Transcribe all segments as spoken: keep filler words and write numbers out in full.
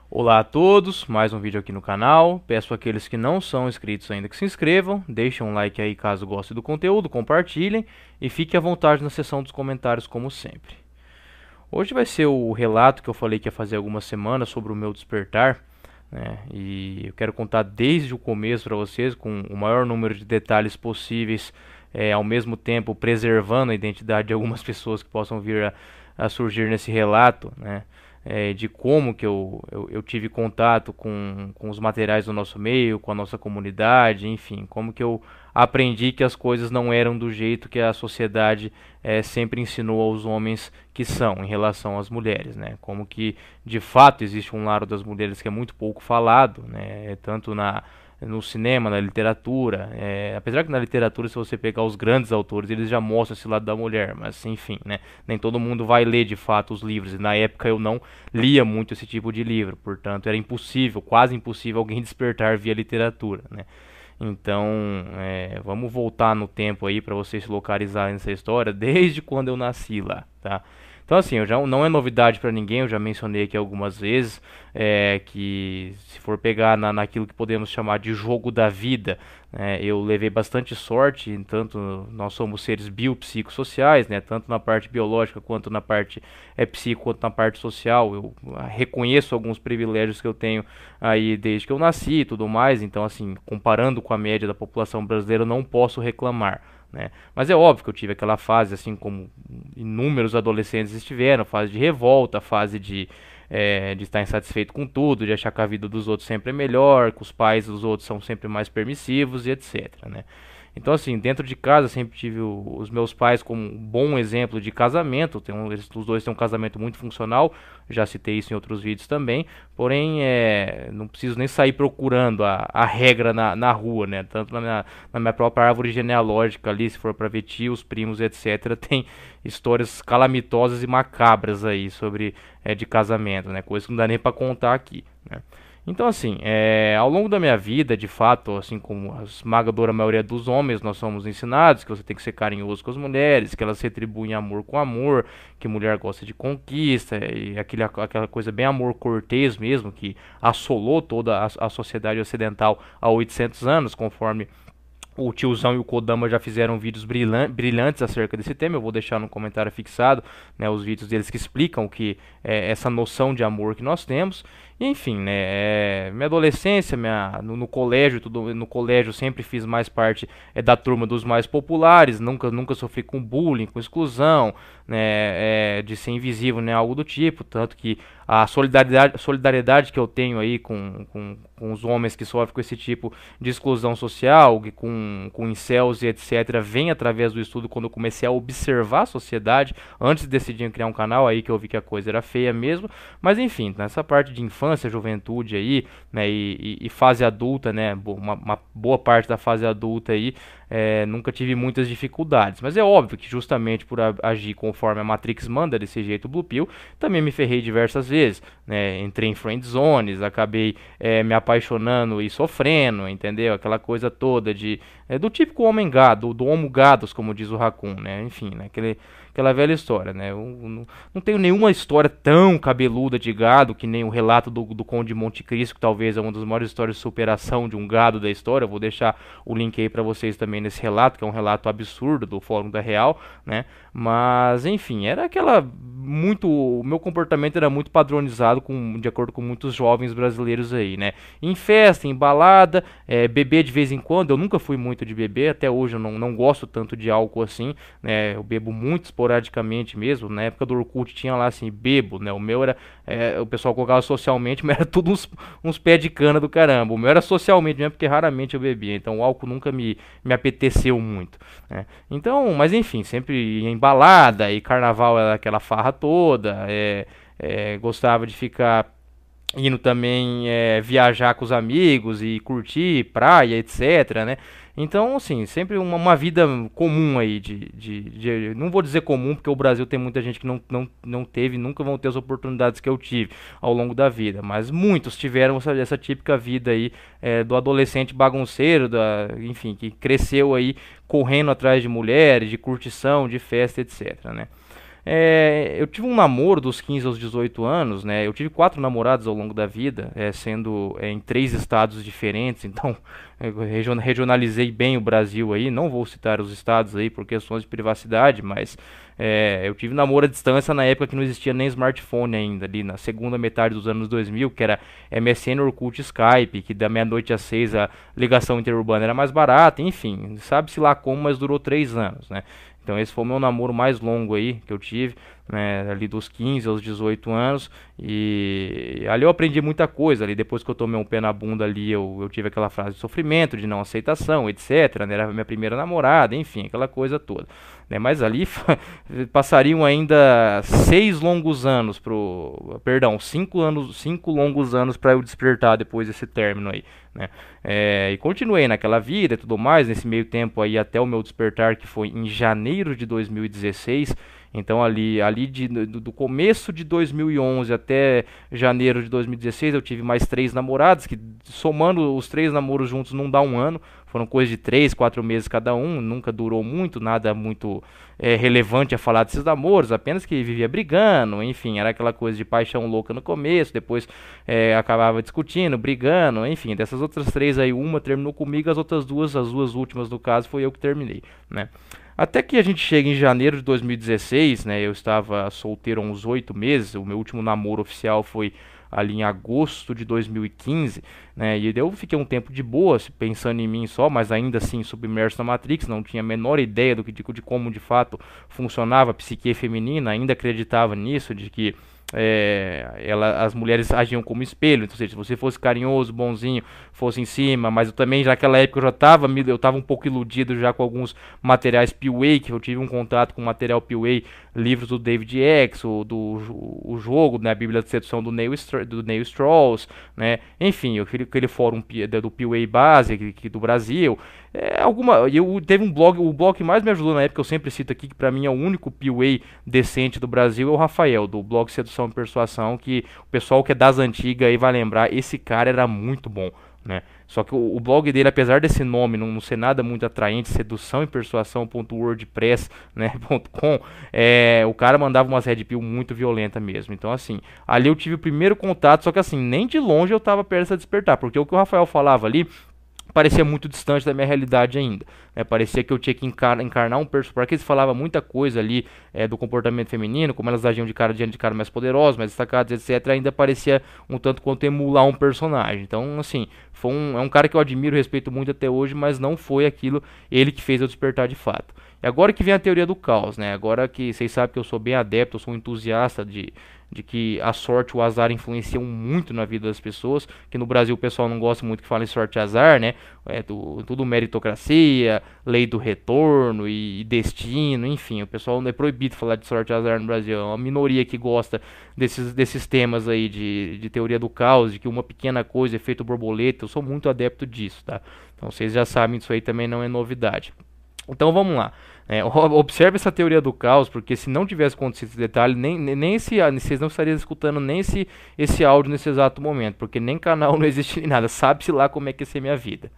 Olá a todos, mais um vídeo aqui no canal. Peço àqueles que não são inscritos ainda que se inscrevam, deixem um like aí caso gostem do conteúdo, compartilhem e fiquem à vontade na seção dos comentários como sempre. Hoje vai ser o relato que eu falei que ia fazer algumas semanas sobre o meu despertar, né? E eu quero contar desde o começo para vocês com o maior número de detalhes possíveis, é, ao mesmo tempo preservando a identidade de algumas pessoas que possam vir a, a surgir nesse relato, né? É, de como que eu, eu, eu tive contato com, com os materiais do nosso meio, com a nossa comunidade, enfim, como que eu aprendi que as coisas não eram do jeito que a sociedade é, sempre ensinou aos homens que são em relação às mulheres, né? Como que de fato existe um lado das mulheres que é muito pouco falado, né? Tanto na no cinema, na literatura, é, apesar que na literatura, se você pegar os grandes autores, eles já mostram esse lado da mulher, mas enfim, né, nem todo mundo vai ler de fato os livros, e na época eu não lia muito esse tipo de livro, portanto era impossível, quase impossível alguém despertar via literatura, né. Então, é, vamos voltar no tempo aí para vocês se localizarem nessa história, desde quando eu nasci lá, tá? Então, assim, eu já, não é novidade para ninguém, eu já mencionei aqui algumas vezes, é, que se for pegar na, naquilo que podemos chamar de jogo da vida, né, eu levei bastante sorte, tanto nós somos seres biopsicossociais, né, tanto na parte biológica quanto na parte é, psico, quanto na parte social. Eu reconheço alguns privilégios que eu tenho aí desde que eu nasci e tudo mais, então, assim, comparando com a média da população brasileira, eu não posso reclamar. Né? Mas é óbvio que eu tive aquela fase, assim como inúmeros adolescentes estiveram, fase de revolta, fase de, é, de estar insatisfeito com tudo, de achar que a vida dos outros sempre é melhor, que os pais dos outros são sempre mais permissivos e etc, né? Então, assim, dentro de casa sempre tive o, os meus pais como um bom exemplo de casamento. Tem um, eles, os dois têm um casamento muito funcional. Já citei isso em outros vídeos também. Porém, é, não preciso nem sair procurando a, a regra na, na rua, né? Tanto na minha, na minha própria árvore genealógica ali, se for para ver tios, primos, etc., tem histórias calamitosas e macabras aí sobre é, de casamento, né? Coisa que não dá nem para contar aqui, né? Então, assim, é, ao longo da minha vida, de fato, assim como a esmagadora maioria dos homens, nós somos ensinados que você tem que ser carinhoso com as mulheres, que elas retribuem amor com amor, que mulher gosta de conquista, e aquele, aquela coisa bem amor cortês mesmo, que assolou toda a, a sociedade ocidental há oitocentos anos, conforme o tiozão e o Kodama já fizeram vídeos brilhantes acerca desse tema. Eu vou deixar no comentário fixado, né, os vídeos deles que explicam o que é essa noção de amor que nós temos. E, enfim, né, é, minha adolescência, minha, no, no colégio, tudo, no colégio sempre fiz mais parte é, da turma dos mais populares. Nunca, nunca sofri com bullying, com exclusão, né, é, de ser invisível, né, algo do tipo. Tanto que a solidariedade, solidariedade que eu tenho aí com, com, com os homens que sofrem com esse tipo de exclusão social, com, com incels e etc, vem através do estudo quando eu comecei a observar a sociedade, antes de decidir criar um canal, aí que eu vi que a coisa era feia mesmo. Mas enfim, nessa parte de infância, juventude aí, né, e, e, e fase adulta, né, uma, uma boa parte da fase adulta aí, é, nunca tive muitas dificuldades. Mas é óbvio que justamente por agir conforme a Matrix manda, desse jeito Blue Pill, também me ferrei diversas vezes, né? Entrei em friend zones, acabei é, me apaixonando e sofrendo, entendeu? Aquela coisa toda de é, do típico homem gado, do homo gados, como diz o Raccoon, né? Enfim, né? Aquele, aquela velha história, né? Eu, não, não tenho nenhuma história tão cabeluda de gado que nem o relato do, do Conde de Monte Cristo, que talvez é uma das maiores histórias de superação de um gado da história. Eu vou deixar o link aí para vocês também nesse relato, que é um relato absurdo do Fórum da Real, né? Mas, enfim, era aquela muito, o meu comportamento era muito padronizado com, de acordo com muitos jovens brasileiros aí, né? Em festa, em balada, é, beber de vez em quando. Eu nunca fui muito de beber, até hoje eu não, não gosto tanto de álcool assim, né? Eu bebo muito esporadicamente mesmo. Na época do Orkut tinha lá assim, bebo, né? O meu era, é, o pessoal colocava socialmente, mas era tudo uns, uns pés de cana do caramba. O meu era socialmente mesmo, porque raramente eu bebia, então o álcool nunca me, me apeteceu muito, né? Então, mas enfim, sempre ia em balada, e carnaval era aquela farra toda, é, é, gostava de ficar indo também é, viajar com os amigos e curtir praia, etc, né? Então, assim, sempre uma, uma vida comum aí, de, de, de- não vou dizer comum, porque o Brasil tem muita gente que não, não, não teve, nunca vão ter as oportunidades que eu tive ao longo da vida, mas muitos tiveram essa, essa típica vida aí é, do adolescente bagunceiro, da, enfim, que cresceu aí correndo atrás de mulheres, de curtição, de festa, etc, né? É, eu tive um namoro dos quinze aos dezoito anos, né? Eu tive quatro namoradas ao longo da vida, é, sendo é, em três estados diferentes, então eu region- regionalizei bem o Brasil aí. Não vou citar os estados aí por questões de privacidade, mas é, eu tive namoro à distância na época que não existia nem smartphone ainda, ali na segunda metade dos anos dois mil, que era M S N, Orkut, Skype, que da meia-noite às seis a ligação interurbana era mais barata, enfim, sabe-se lá como, mas durou três anos, né? Então esse foi o meu namoro mais longo aí que eu tive, né, ali dos quinze aos dezoito anos, e ali eu aprendi muita coisa, ali depois que eu tomei um pé na bunda ali, eu, eu tive aquela frase de sofrimento, de não aceitação, etc, né, era a minha primeira namorada, enfim, aquela coisa toda, né, mas ali passariam ainda seis longos anos pro, perdão, cinco anos, cinco longos anos para eu despertar depois desse término aí, né, é, e continuei naquela vida e tudo mais, nesse meio tempo aí até o meu despertar, que foi em janeiro de dois mil e dezesseis. Então ali, ali de, do, do começo de dois mil e onze até janeiro de dois mil e dezesseis eu tive mais três namoradas, que somando os três namoros juntos não dá um ano, foram coisas de três, quatro meses cada um, nunca durou muito, nada muito é, relevante a falar desses namoros, apenas que vivia brigando, enfim, era aquela coisa de paixão louca no começo, depois é, acabava discutindo, brigando, enfim, dessas outras três aí, uma terminou comigo, as outras duas, as duas últimas no caso, foi eu que terminei, né. Até que a gente chega em janeiro de dois mil e dezesseis, né? Eu estava solteiro há uns oito meses. O meu último namoro oficial foi ali em agosto de dois mil e quinze, né? E eu fiquei um tempo de boa, pensando em mim só, mas ainda assim submerso na Matrix. Não tinha a menor ideia do que, de, de como de fato funcionava a psique feminina. Ainda acreditava nisso, de que é, ela, as mulheres agiam como espelho, então, ou seja, se você fosse carinhoso, bonzinho, fosse em cima, mas eu também, já naquela época eu já estava eu tava um pouco iludido já com alguns materiais P W A, que eu tive um contato com material P W A, livros do David X, o, do, o, o jogo, né, a Bíblia de Sedução do Neil, do Neil Strauss, né, enfim, aquele, aquele fórum do P W A base aqui, aqui do Brasil, é, alguma, eu teve um blog, o blog que mais me ajudou na época, eu sempre cito aqui, que pra mim é o único P W A decente do Brasil, é o Rafael, do blog Sedução e Persuasão, que o pessoal que é das antigas aí vai lembrar, esse cara era muito bom, né? Só que o, o blog dele, apesar desse nome não, não ser nada muito atraente, sedução e persuasão ponto wordpress, né, .com, é, o cara mandava umas red pill muito violenta mesmo. Então assim, ali eu tive o primeiro contato, só que assim, nem de longe eu tava perto de despertar, porque o que o Rafael falava ali parecia muito distante da minha realidade ainda, né? Parecia que eu tinha que encar encarnar um personagem, porque eles falavam muita coisa ali é, do comportamento feminino, como elas agiam de cara diante de cara mais poderosos, mais destacados, etc, ainda parecia um tanto quanto emular um personagem. Então assim, foi um, é um cara que eu admiro e respeito muito até hoje, mas não foi aquilo, ele que fez eu despertar de fato. E agora que vem a teoria do caos, né? Agora que vocês sabem que eu sou bem adepto, eu sou um entusiasta de, de que a sorte e o azar influenciam muito na vida das pessoas, que no Brasil o pessoal não gosta muito que fala em sorte e azar, né? É do, tudo meritocracia, lei do retorno e, e destino, enfim, o pessoal não é proibido falar de sorte e azar no Brasil, é uma minoria que gosta desses, desses temas aí de, de teoria do caos, de que uma pequena coisa é efeito borboleta, eu sou muito adepto disso, tá? Então vocês já sabem, isso aí também não é novidade. Então vamos lá, é, observe essa teoria do caos, porque se não tivesse acontecido esse detalhe, nem, nem esse, vocês não estariam escutando nem esse, esse áudio nesse exato momento, porque nem canal não existe nem nada, sabe-se lá como é que ia ser minha vida.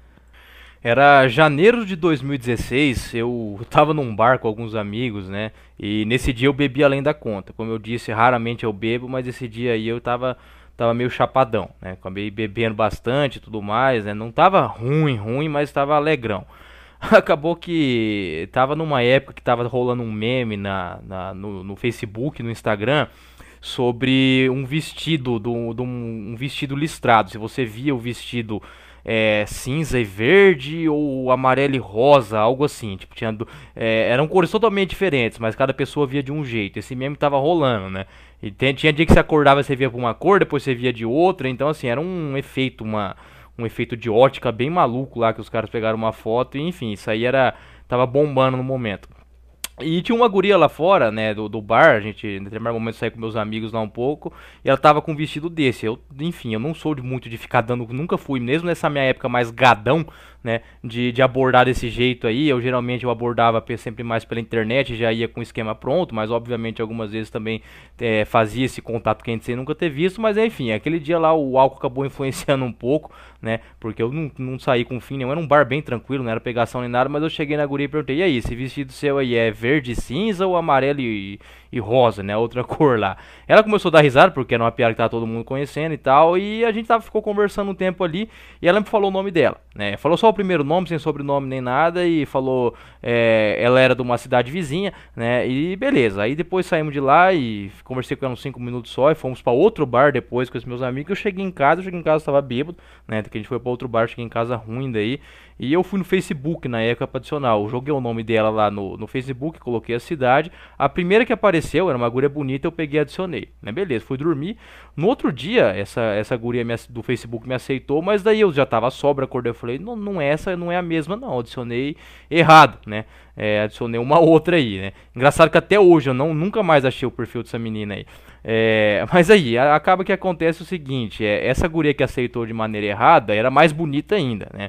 Era janeiro de dois mil e dezesseis, eu tava num bar com alguns amigos, né, e nesse dia eu bebi além da conta, como eu disse, raramente eu bebo, mas esse dia aí eu tava... tava meio chapadão, né, acabei bebendo bastante e tudo mais, né, não tava ruim, ruim, mas tava alegrão. Acabou que tava numa época que tava rolando um meme na, na, no, no Facebook, no Instagram, sobre um vestido, do, do, um vestido listrado. Se você via o vestido é, cinza e verde ou amarelo e rosa, algo assim. Tipo, tinha, é, eram cores totalmente diferentes, mas cada pessoa via de um jeito. Esse meme tava rolando, né? E tem, tinha dia que você acordava e você via por uma cor, depois você via de outra. Então, assim, era um efeito, uma... um efeito de ótica bem maluco lá, que os caras pegaram uma foto, e enfim, isso aí era, tava bombando no momento. E tinha uma guria lá fora, né, do, do bar, a gente em determinado momento saí com meus amigos lá um pouco, e ela tava com um vestido desse. Eu, enfim, eu não sou de muito de ficar dando, nunca fui, mesmo nessa minha época mais gadão, né, de, de abordar desse jeito aí. Eu geralmente eu abordava sempre mais pela internet, já ia com o esquema pronto, mas obviamente algumas vezes também é, fazia esse contato quente sem nunca ter visto, mas enfim, aquele dia lá o álcool acabou influenciando um pouco, né, porque eu não, não saí com fim nenhum, era um bar bem tranquilo, não era pegação nem nada, mas eu cheguei na guria e perguntei, e aí, esse vestido seu aí é verde e cinza ou amarelo e, e rosa, né? Outra cor lá. Ela começou a dar risada, porque era uma piada que tava todo mundo conhecendo e tal, e a gente tava, ficou conversando um tempo ali, e ela me falou o nome dela, né? Falou só o primeiro nome, sem sobrenome nem nada, e falou, é, ela era de uma cidade vizinha, né? E beleza, aí depois saímos de lá e conversei com ela uns cinco minutos só, e fomos pra outro bar depois com os meus amigos. Eu cheguei em casa, eu cheguei em casa, tava bêbado, né? Que a gente foi pra outro bar, cheguei em casa ruim daí. E eu fui no Facebook na época pra adicionar. Eu joguei o nome dela lá no, no Facebook, coloquei a cidade. A primeira que apareceu era uma guria bonita, eu peguei e adicionei, né? Beleza, fui dormir. No outro dia, essa, essa guria me, do Facebook me aceitou, mas daí eu já tava sobra, acordei, eu falei, não, não é essa, não é a mesma não, adicionei errado, né? É, adicionei uma outra aí, né? Engraçado que até hoje eu não, nunca mais achei o perfil dessa menina aí. É, mas aí, a, acaba que acontece o seguinte, é, essa guria que aceitou de maneira errada era mais bonita ainda, né?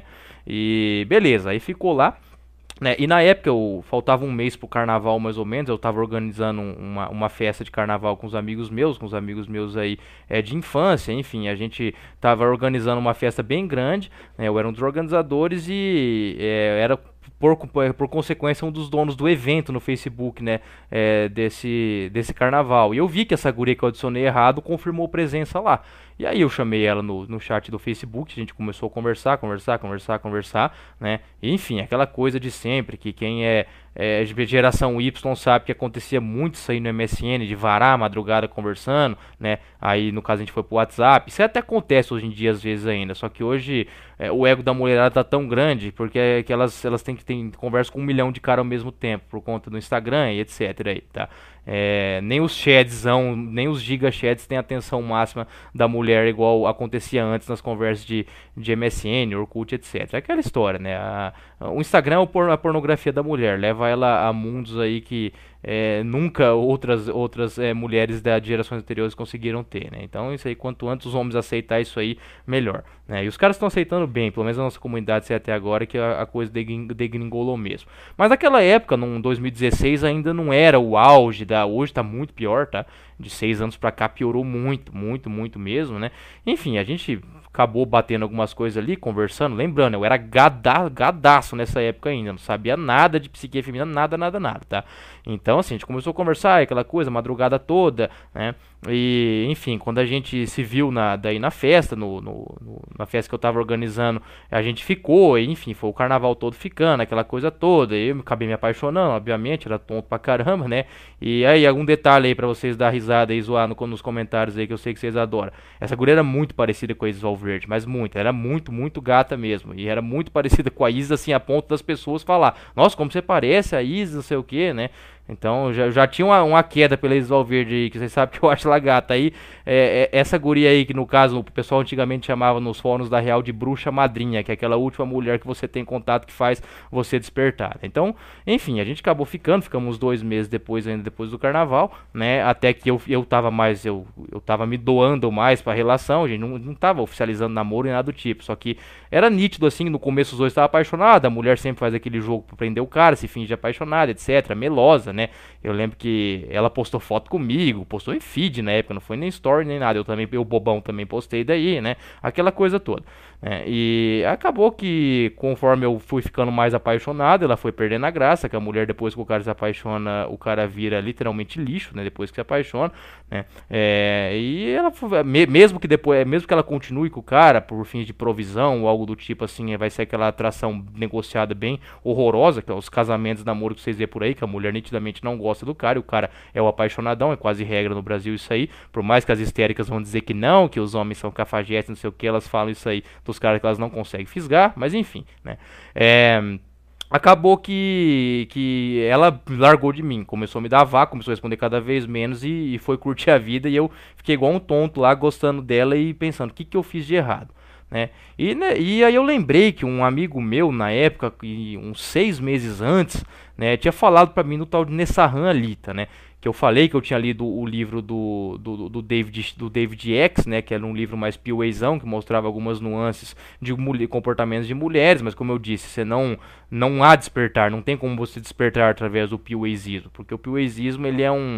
E beleza, aí ficou lá, né? E na época eu faltava um mês pro carnaval mais ou menos. Eu tava organizando uma, uma festa de carnaval com os amigos meus, com os amigos meus aí é, de infância, enfim, a gente tava organizando uma festa bem grande, né? Eu era um dos organizadores e é, era por, por consequência um dos donos do evento no Facebook, né, é, desse, desse carnaval. E eu vi que essa guria que eu adicionei errado confirmou presença lá. E aí eu chamei ela no, no chat do Facebook, a gente começou a conversar, conversar, conversar, conversar, né? E, enfim, aquela coisa de sempre, que quem é, é geração Y sabe que acontecia muito isso aí no M S N, de varar a madrugada conversando, né? Aí no caso a gente foi pro WhatsApp, isso até acontece hoje em dia às vezes ainda, só que hoje é, o ego da mulherada tá tão grande, porque é que elas, elas têm que ter conversa com um milhão de caras ao mesmo tempo, por conta do Instagram e etc aí, tá? É, nem os chatzão, nem os gigachats têm atenção máxima da mulher igual acontecia antes nas conversas de, de M S N, Orkut, etcétera. É aquela história, né? A, o Instagram é a pornografia da mulher, leva ela a mundos aí que é, nunca outras, outras é, mulheres de gerações anteriores conseguiram ter, né? Então isso aí, quanto antes os homens aceitar isso aí, melhor, né? E os caras estão aceitando bem, pelo menos a nossa comunidade sei até agora que a, a coisa degringolou mesmo. Mas naquela época, no dois mil e dezesseis, ainda não era o auge da... Hoje tá muito pior, tá? De seis anos pra cá piorou muito, muito, muito mesmo, né? Enfim, a gente acabou batendo algumas coisas ali, conversando, lembrando, eu era gada, gadaço nessa época ainda, não sabia nada de psique feminina, nada, nada, nada, tá? Então, assim, a gente começou a conversar, aquela coisa, madrugada toda, né? E, enfim, quando a gente se viu na, daí na festa, no, no, no, na festa que eu tava organizando, a gente ficou, e, enfim, foi o carnaval todo ficando, aquela coisa toda, eu acabei me apaixonando, obviamente, era tonto pra caramba, né? E aí, algum detalhe aí pra vocês dar risada e zoar no, nos comentários aí, que eu sei que vocês adoram. Essa guria era muito parecida com a Isis Valverde, mas muito, era muito, muito gata mesmo, e era muito parecida com a Isis, assim, a ponto das pessoas falar, nossa, como você parece a Isis, não sei o que, né? Então já, já tinha uma, uma queda pela Isis Valverde aí, que vocês sabem que eu acho ela gata. Aí, é, é, essa guria aí, que no caso o pessoal antigamente chamava nos fóruns da Real de bruxa madrinha, que é aquela última mulher que você tem contato que faz você despertar. Então, enfim, a gente acabou ficando, ficamos uns dois meses depois, ainda depois do carnaval, né? Até que eu, eu tava mais, eu, eu tava me doando mais pra relação, a gente não, não tava oficializando namoro e nada do tipo. Só que era nítido assim, no começo os dois estavam apaixonados, a mulher sempre faz aquele jogo pra prender o cara, se finge apaixonada, etc, melosa, né? Eu lembro que ela postou foto comigo, postou em feed na época, não foi nem story nem nada, eu também, eu bobão também postei daí, né? Aquela coisa toda, né? E acabou que conforme eu fui ficando mais apaixonado, ela foi perdendo a graça, que a mulher depois que o cara se apaixona, o cara vira literalmente lixo, né? Depois que se apaixona, né? É, e ela, mesmo que depois, mesmo que ela continue com o cara por fins de provisão ou algo do tipo assim, vai ser aquela atração negociada bem horrorosa, que é os casamentos, namoro que vocês vê por aí, que a mulher nitidamente não gosta do cara, e o cara é o apaixonadão, é quase regra no Brasil isso aí, por mais que as histéricas vão dizer que não, que os homens são cafajetes, não sei o que, elas falam isso aí dos caras que elas não conseguem fisgar, mas enfim, né? É... Acabou que, que ela largou de mim, começou a me dar vácuo, começou a responder cada vez menos e, e foi curtir a vida, e eu fiquei igual um tonto lá, gostando dela e pensando, o que, que eu fiz de errado? Né? E, né, e aí eu lembrei que um amigo meu, na época, uns seis meses antes, né, tinha falado pra mim no tal de Nessahan Alita, né? Que eu falei que eu tinha lido o livro do, do, do, David, do David X, né? Que era um livro mais piuezão, que mostrava algumas nuances de mulher, comportamentos de mulheres, mas como eu disse, você não, não há despertar, não tem como você despertar através do piuezismo, porque o piuezismo, ele é um...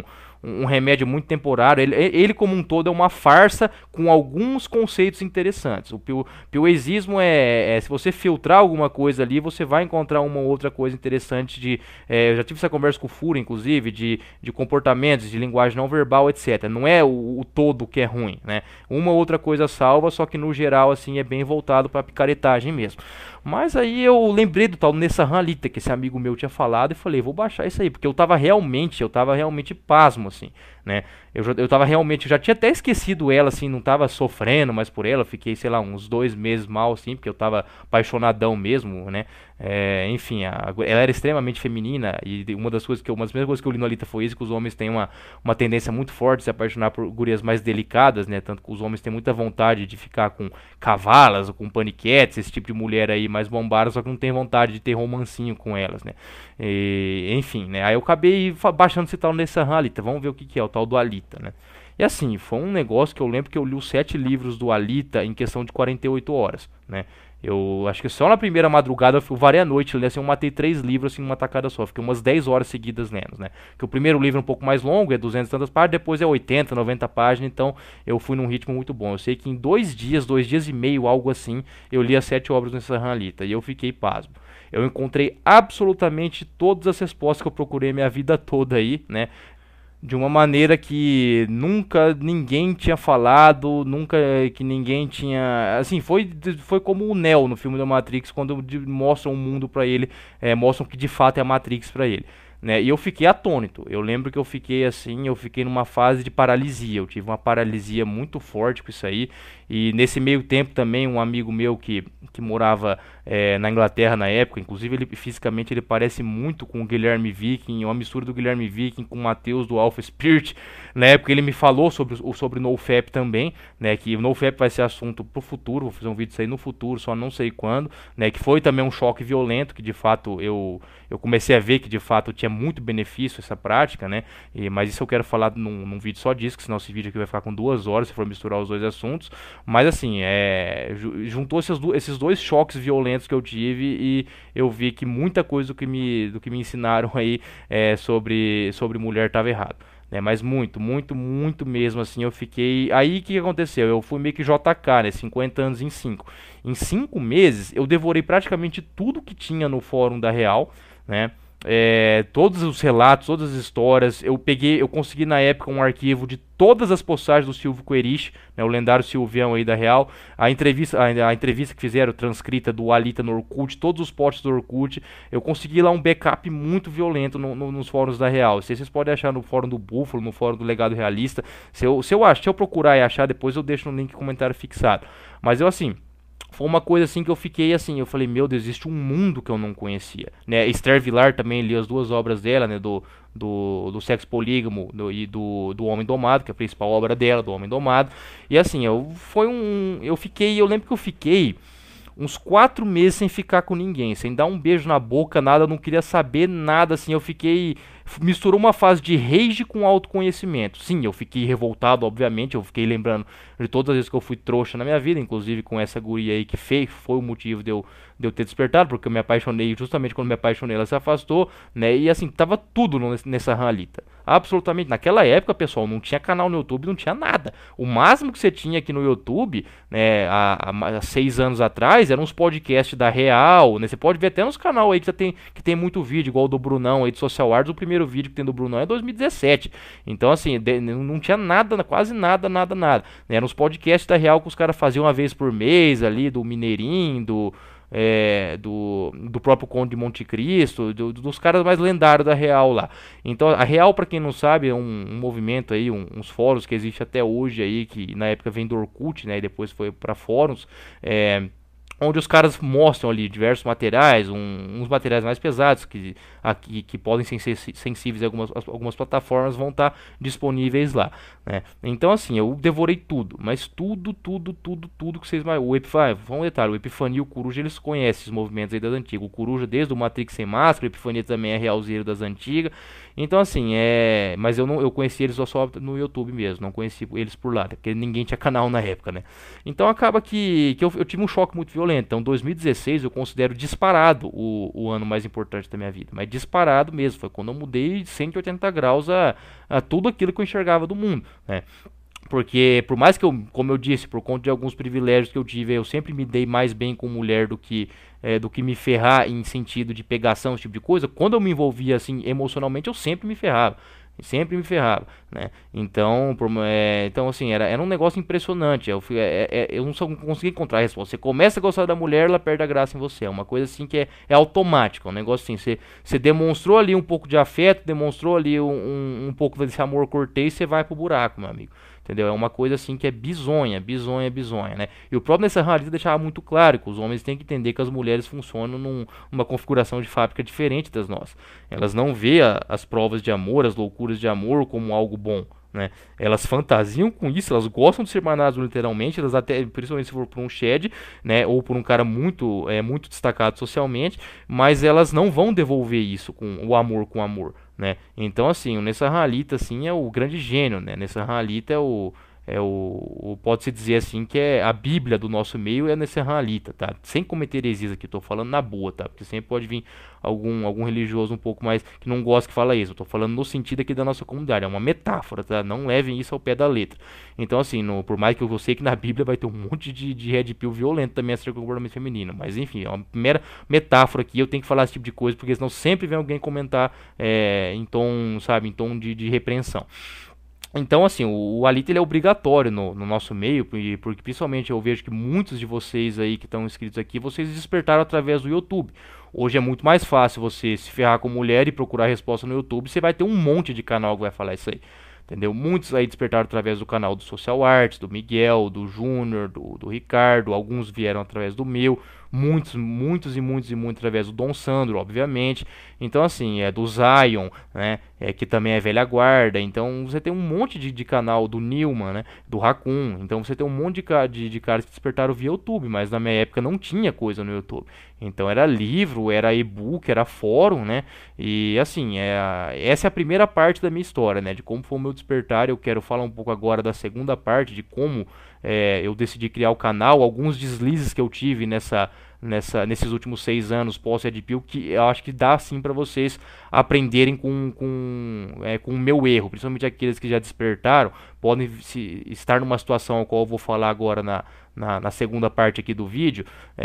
um remédio muito temporário. Ele, ele como um todo é uma farsa com alguns conceitos interessantes. O pioesismo é, é, se você filtrar alguma coisa ali, você vai encontrar uma outra coisa interessante de, é, eu já tive essa conversa com o Furo, inclusive, de, de comportamentos, de linguagem não verbal, etcétera. Não é o, o todo que é ruim, né? Uma outra coisa salva, só que no geral, assim, é bem voltado para picaretagem mesmo. Mas aí eu lembrei do tal Nessa Ranalita, que esse amigo meu tinha falado, e falei, vou baixar isso aí, porque eu tava realmente, eu tava realmente pasmo, assim, né? Eu, eu tava realmente, eu já tinha até esquecido ela, assim, não tava sofrendo mais por ela, fiquei, sei lá, uns dois meses mal, assim, porque eu tava apaixonadão mesmo, né? É, enfim, a, ela era extremamente feminina, e uma das coisas que eu, uma das primeiras coisas que eu li no Alita foi isso, que os homens têm uma, uma tendência muito forte de se apaixonar por gurias mais delicadas, né? Tanto que os homens têm muita vontade de ficar com cavalas, ou com paniquetes, esse tipo de mulher aí mais bombada, só que não tem vontade de ter romancinho com elas, né? E, enfim, né? Aí eu acabei baixando esse tal Nessa Ranalita, vamos ver o que, que é, o tal do Alita, né? E assim, foi um negócio que eu lembro que eu li os sete livros do Alita em questão de quarenta e oito horas, né? Eu acho que só na primeira madrugada eu varei a noite, assim, eu matei três livros assim numa tacada só, fiquei umas dez horas seguidas lendo, né? Que o primeiro livro é um pouco mais longo, é duzentas e tantas páginas, depois é oitenta, noventa páginas, então eu fui num ritmo muito bom. Eu sei que em dois dias, dois dias e meio, algo assim, eu li as sete obras Nessa Ranalita e eu fiquei pasmo. Eu encontrei absolutamente todas as respostas que eu procurei minha vida toda aí, né? De uma maneira que nunca ninguém tinha falado, nunca que ninguém tinha, assim, foi, foi como o Neo no filme da Matrix, quando mostram o mundo pra ele, é, mostram que de fato é a Matrix pra ele, né? E eu fiquei atônito. Eu lembro que eu fiquei assim, eu fiquei numa fase de paralisia. Eu tive uma paralisia muito forte com isso aí. E nesse meio tempo também um amigo meu que, que morava é, na Inglaterra na época, inclusive ele fisicamente ele parece muito com o Guilherme Viking, uma mistura do Guilherme Viking com o Matheus do Alpha Spirit. Na época ele me falou sobre o sobre NoFap também, né? Que o NoFap vai ser assunto pro futuro. Vou fazer um vídeo disso aí no futuro, só não sei quando, né? Que foi também um choque violento, que de fato eu eu comecei a ver que de fato tinha muito benefício essa prática, né? E, mas isso eu quero falar num, num vídeo só disso, que senão esse vídeo aqui vai ficar com duas horas se for misturar os dois assuntos. Mas assim, é, juntou esses, esses dois choques violentos que eu tive e eu vi que muita coisa do que me, do que me ensinaram aí é, sobre, sobre mulher estava errado. Né, mas muito, muito, muito mesmo assim, eu fiquei... Aí o que aconteceu? Eu fui meio que J K, né, cinquenta anos em cinco. Em cinco meses, eu devorei praticamente tudo que tinha no fórum da Real, né? É, todos os relatos, todas as histórias, eu peguei, eu consegui na época um arquivo de todas as postagens do Silvio Coerich, né, o lendário Silvião aí da Real, a entrevista, a, a entrevista que fizeram transcrita do Alita no Orkut, todos os posts do Orkut, eu consegui lá um backup muito violento no, no, nos fóruns da Real. Se vocês podem achar no fórum do Búfalo, no fórum do Legado Realista, se eu, se eu, ach, se eu procurar e achar, depois eu deixo no link comentário fixado. Mas eu assim... Foi uma coisa assim que eu fiquei assim, eu falei, meu Deus, existe um mundo que eu não conhecia, né? Esther Vilar também li as duas obras dela, né, do, do, do Sexo Polígamo do, e do, do Homem Domado, que é a principal obra dela, do Homem Domado. E assim, eu, foi um, eu fiquei, eu lembro que eu fiquei uns quatro meses sem ficar com ninguém, sem dar um beijo na boca, nada, eu não queria saber nada, assim, eu fiquei... Misturou uma fase de rage com autoconhecimento. Sim, eu fiquei revoltado, obviamente, eu fiquei lembrando de todas as vezes que eu fui trouxa na minha vida, inclusive com essa guria aí que fez, foi o motivo de eu, de eu ter despertado, porque eu me apaixonei, justamente quando me apaixonei ela se afastou, né, e assim, tava tudo no, nessa Ranalita. Absolutamente, naquela época, pessoal, não tinha canal no YouTube, não tinha nada. O máximo que você tinha aqui no YouTube, né, há, há, há seis anos atrás, eram uns podcasts da Real, né, você pode ver até nos canal aí que tem, que tem muito vídeo, igual o do Brunão aí de Social Arts, o primeiro vídeo que tem do Brunão é dois mil e dezessete. Então, assim, de, não tinha nada, quase nada, nada, nada. Né, eram os podcasts da Real que os caras faziam uma vez por mês ali, do Mineirinho, do... É, do, do próprio Conde de Monte Cristo, do, dos caras mais lendários da Real lá. Então a Real, para quem não sabe, é um, um movimento aí, um, uns fóruns que existe até hoje aí, que na época vem do Orkut, né, e depois foi para fóruns, é, onde os caras mostram ali diversos materiais, um, uns materiais mais pesados que, aqui, que podem ser sensíveis a algumas, algumas plataformas, vão estar disponíveis lá, né? Então assim, eu devorei tudo, mas tudo, tudo, tudo, tudo que vocês... O Epifania, vamos um detalhe, o Epifania e o Coruja, eles conhecem os movimentos aí das antigas. O Coruja desde o Matrix Sem Máscara, o Epifania também é realzeiro das antigas. Então assim, é... Mas eu não eu conheci eles só, só no YouTube mesmo, não conheci eles por lá, porque ninguém tinha canal na época, né? Então acaba que, que eu, eu tive um choque muito violento. violenta. Então dois mil e dezesseis eu considero disparado o, o ano mais importante da minha vida, mas disparado mesmo, foi quando eu mudei de cento e oitenta graus a, a tudo aquilo que eu enxergava do mundo, né? Porque, por mais que eu, como eu disse, por conta de alguns privilégios que eu tive, eu sempre me dei mais bem com mulher do que, é, do que me ferrar em sentido de pegação, esse tipo de coisa. Quando eu me envolvia, assim, emocionalmente, eu sempre me ferrava. Sempre me ferrava, né? Então, por, é, então assim, era, era um negócio impressionante. Eu, fui- é, é, eu não só consegui encontrar a resposta. Você começa a gostar da mulher, ela perde a graça em você. É uma coisa assim que é, é automática. É um negócio assim, você, você demonstrou ali um pouco de afeto, demonstrou ali um, um, um pouco desse amor cortês, você vai pro buraco, meu amigo. Entendeu? É uma coisa assim que é bizonha, bizonha, bizonha, né? E o próprio Nessa Rarita deixava muito claro que os homens têm que entender que as mulheres funcionam num, numa configuração de fábrica diferente das nossas. Elas não vê a, as provas de amor, as loucuras de amor como algo bom, né? Elas fantasiam com isso, elas gostam de ser manadas literalmente, elas até, principalmente se for por um shed, né, ou por um cara muito, é, muito destacado socialmente, mas elas não vão devolver isso com o amor com amor, né? Então assim, o Nessa Ralita assim é o grande gênio, né? Nessa Ralita é o é o, o pode-se dizer assim que é a Bíblia do nosso meio, é a Nessa Ralita, tá? Sem cometer heresias aqui, tô falando na boa, tá? Porque sempre pode vir algum algum religioso um pouco mais que não gosta que fala isso. Eu tô falando no sentido aqui da nossa comunidade, é uma metáfora, tá? Não levem isso ao pé da letra. Então assim, no, por mais que eu sei que na Bíblia vai ter um monte de, de red pill violento também acerca do comportamento feminino, mas enfim, é uma mera metáfora aqui, eu tenho que falar esse tipo de coisa, porque senão sempre vem alguém comentar é, em tom, sabe, em tom de, de repreensão. Então, assim, o, o Alita ele é obrigatório no, no nosso meio, e- porque principalmente eu vejo que muitos de vocês aí que estão inscritos aqui, vocês despertaram através do YouTube. Hoje é muito mais fácil você se ferrar com mulher e procurar resposta no YouTube, você vai ter um monte de canal que vai falar isso aí. Entendeu? Muitos aí despertaram através do canal do Social Arts, do Miguel, do Júnior, do, do Ricardo, alguns vieram através do meu, muitos, muitos e muitos e muitos através do Dom Sandro, obviamente. Então, assim, é do Zion, né? É, que também é velha guarda. Então, você tem um monte de, de canal do Nilman, né? Do Raccoon. Então, você tem um monte de, ca- de, de caras que despertaram via YouTube, mas na minha época não tinha coisa no YouTube. Então, era livro, era e-book, era fórum, né? E, assim, é, a- essa é a primeira parte da minha história, né? De como foi o meu despertar. Eu quero falar um pouco agora da segunda parte, de como é, eu decidi criar o canal, alguns deslizes que eu tive nessa, nessa, nesses últimos seis anos pós-Red Pill, que eu acho que dá sim para vocês aprenderem com, com, é, com o meu erro, principalmente aqueles que já despertaram, podem se, estar numa situação a qual eu vou falar agora na, na, na segunda parte aqui do vídeo,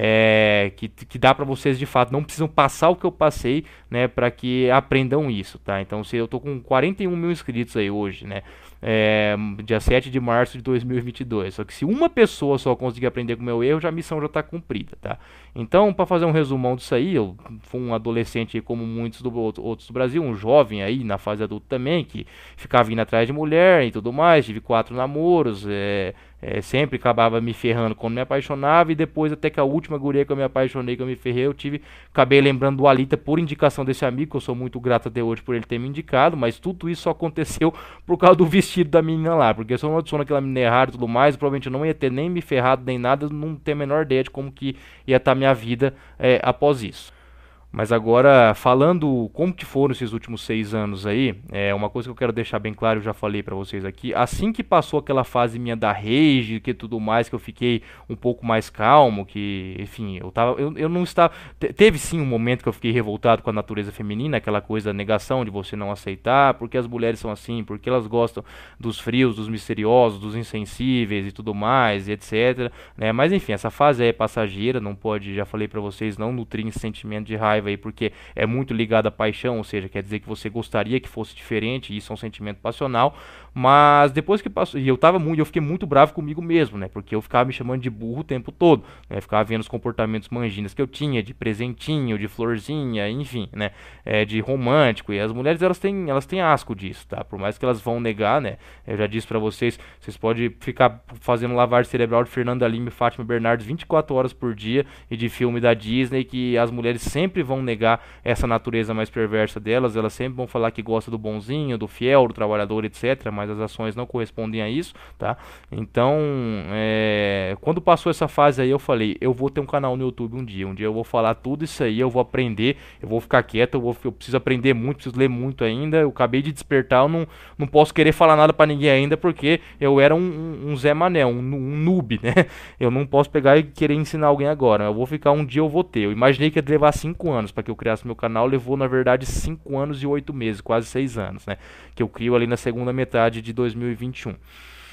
é, que, que dá para vocês de fato, não precisam passar o que eu passei, né, para que aprendam isso, tá? Então, se eu tô com quarenta e um mil inscritos aí hoje, né, é, dia sete de março de dois mil e vinte e dois. Só que se uma pessoa só conseguir aprender com o meu erro, já a missão já está cumprida, tá? Então, para fazer um resumão disso aí, eu fui um adolescente aí, como muitos do, outros do Brasil, um jovem aí na fase adulta também, que ficava indo atrás de mulher e tudo mais, tive quatro namoros, é, é, sempre acabava me ferrando quando me apaixonava, e depois até que a última guria que eu me apaixonei, que eu me ferrei, eu tive, acabei lembrando do Alita por indicação desse amigo, que eu sou muito grato até hoje por ele ter me indicado, mas tudo isso só aconteceu por causa do vestido da menina lá, porque se eu não adiciono aquela menina errada e tudo mais, provavelmente eu não ia ter nem me ferrado nem nada, não ter a menor ideia de como que ia estar minha vida é, após isso. Mas agora, falando como que foram esses últimos seis anos aí, é uma coisa que eu quero deixar bem claro, eu já falei pra vocês aqui, assim que passou aquela fase minha da rage, que tudo mais, que eu fiquei um pouco mais calmo, que, enfim, eu tava, eu, eu não estava, te- teve sim um momento que eu fiquei revoltado com a natureza feminina, aquela coisa da negação de você não aceitar, porque as mulheres são assim, porque elas gostam dos frios, dos misteriosos, dos insensíveis e tudo mais, e etc, né? Mas enfim, essa fase aí é passageira, não pode, já falei pra vocês, não nutrir esse sentimento de raiva aí, porque é muito ligado à paixão, ou seja, quer dizer que você gostaria que fosse diferente, e isso é um sentimento passional, mas depois que passou, e eu tava muito, eu fiquei muito bravo comigo mesmo, né, porque eu ficava me chamando de burro o tempo todo, né, ficava vendo os comportamentos manginas que eu tinha, de presentinho, de florzinha, enfim, né, é, de romântico, e as mulheres, elas têm, elas têm asco disso, tá, por mais que elas vão negar, né, eu já disse pra vocês, vocês podem ficar fazendo lavagem cerebral de Fernanda Lima e Fátima Bernardes vinte e quatro horas por dia, e de filme da Disney, que as mulheres sempre vão negar essa natureza mais perversa delas, elas sempre vão falar que gosta do bonzinho, do fiel, do trabalhador, etc, mas as ações não correspondem a isso, tá? Então, é, quando passou essa fase aí, eu falei, eu vou ter um canal no YouTube um dia, um dia eu vou falar tudo isso aí, eu vou aprender, eu vou ficar quieto, eu, vou, eu preciso aprender muito, preciso ler muito ainda, eu acabei de despertar, eu não, não posso querer falar nada pra ninguém ainda, porque eu era um, um, um Zé Mané, um, um noob, né? Eu não posso pegar e querer ensinar alguém agora, eu vou ficar um dia, eu vou ter. Eu imaginei que ia levar cinco anos para que eu criasse meu canal, levou na verdade cinco anos e oito meses, quase seis anos, né? Que eu crio ali na segunda metade de dois mil e vinte e um.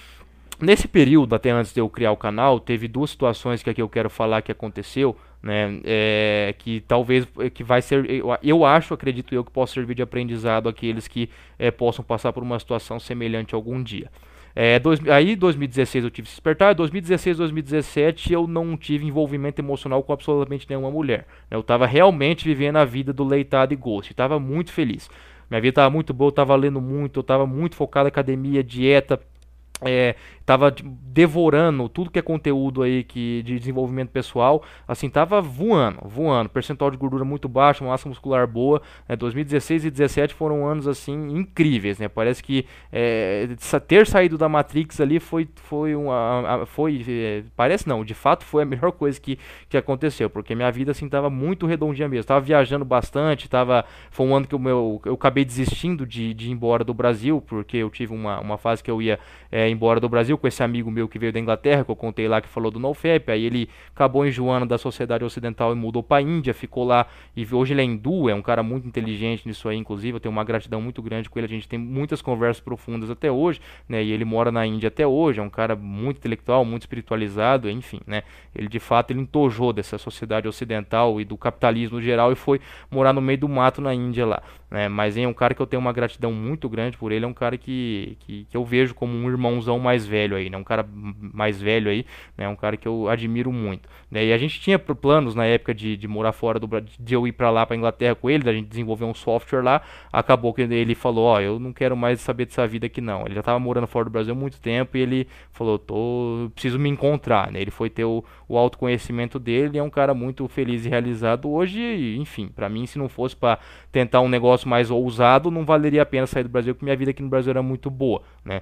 Nesse período, até antes de eu criar o canal, teve duas situações que aqui eu quero falar que aconteceu, né? É, que talvez que vai ser, eu, eu acho, acredito eu, que possa servir de aprendizado àqueles que é, possam passar por uma situação semelhante algum dia. É, dois, aí dois mil e dezesseis eu tive que despertar, dois mil e dezesseis, dois mil e dezessete eu não tive envolvimento emocional com absolutamente nenhuma mulher, né? Eu estava realmente vivendo a vida do leitado e ghost, estava muito feliz. Minha vida estava muito boa, eu estava lendo muito, eu estava muito focado em academia, dieta. É, tava devorando tudo que é conteúdo aí que, de desenvolvimento pessoal, assim, tava voando, voando, percentual de gordura muito baixo, massa muscular boa, né? dois mil e dezesseis e dezessete foram anos, assim, incríveis, né? Parece que é, ter saído da Matrix ali foi, foi uma, foi, é, parece não, de fato foi a melhor coisa que, que aconteceu, porque minha vida, assim, tava muito redondinha mesmo, tava viajando bastante, tava, foi um ano que eu, meu, eu acabei desistindo de, de ir embora do Brasil, porque eu tive uma, uma fase que eu ia é, embora do Brasil com esse amigo meu que veio da Inglaterra, que eu contei lá, que falou do NoFap, aí ele acabou enjoando da sociedade ocidental e mudou para a Índia, ficou lá, e hoje ele é hindu, é um cara muito inteligente nisso aí, inclusive, eu tenho uma gratidão muito grande com ele, a gente tem muitas conversas profundas até hoje, né, e ele mora na Índia até hoje, é um cara muito intelectual, muito espiritualizado, enfim, né, ele de fato, ele entojou dessa sociedade ocidental e do capitalismo geral e foi morar no meio do mato na Índia lá, né, mas é um cara que eu tenho uma gratidão muito grande por ele, é um cara que, que, que eu vejo como um irmãozão mais velho aí, né, um cara mais velho aí, né, um cara que eu admiro muito, né, e a gente tinha planos na época de, de morar fora do Brasil, de eu ir pra lá, pra Inglaterra com ele, da gente desenvolver um software lá, acabou que ele falou, ó, oh, eu não quero mais saber dessa vida aqui não, ele já tava morando fora do Brasil há muito tempo e ele falou, tô, preciso me encontrar, né, ele foi ter o, o autoconhecimento dele, é um cara muito feliz e realizado hoje, e, enfim, pra mim, se não fosse pra tentar um negócio mais ousado, não valeria a pena sair do Brasil, porque minha vida aqui no Brasil era muito boa, né,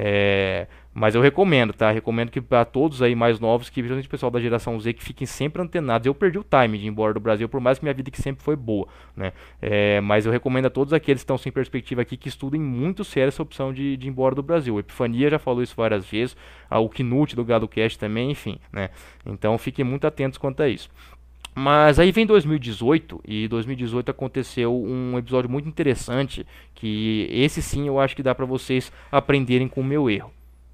é, mas eu recomendo, tá? Recomendo que para todos aí mais novos, que principalmente o pessoal da geração Z, que fiquem sempre antenados. Eu perdi o time de ir embora do Brasil, por mais que minha vida aqui sempre foi boa, né? É, mas eu recomendo a todos aqueles que estão sem perspectiva aqui, que estudem muito sério essa opção de, de ir embora do Brasil. O Epifania já falou isso várias vezes, o Knut do GadoCast também, enfim, né? Então fiquem muito atentos quanto a isso. Mas aí vem dois mil e dezoito, e dois mil e dezoito aconteceu um episódio muito interessante, que esse sim eu acho que dá pra vocês aprenderem com o meu erro.